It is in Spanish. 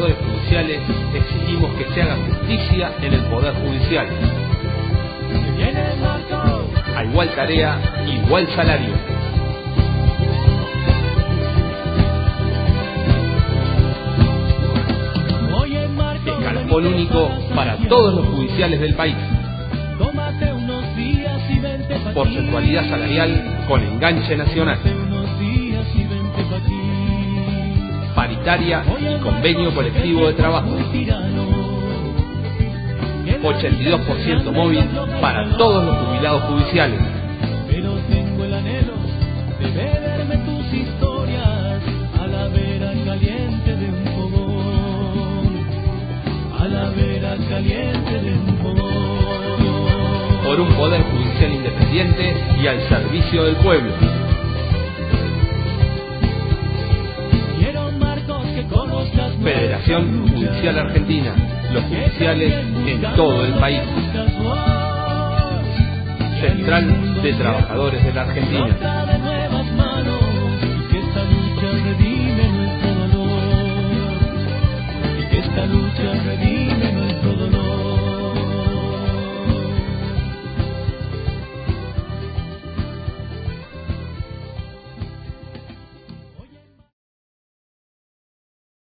trabajadores judiciales exigimos que se haga justicia en el Poder Judicial. A igual tarea, igual salario. Escalafón único para todos los judiciales del país. Porcentualidad salarial con enganche nacional. Paritaria y convenio colectivo de trabajo. 82% móvil para todos los jubilados judiciales. Pero tengo el anhelo de verme tus historias a la vera caliente de un fogón, a la vera caliente de un fogón. Por un poder judicial independiente y al servicio del pueblo. Federación Judicial Argentina, los judiciales en todo el país. Central de Trabajadores de la Argentina. Esta lucha redime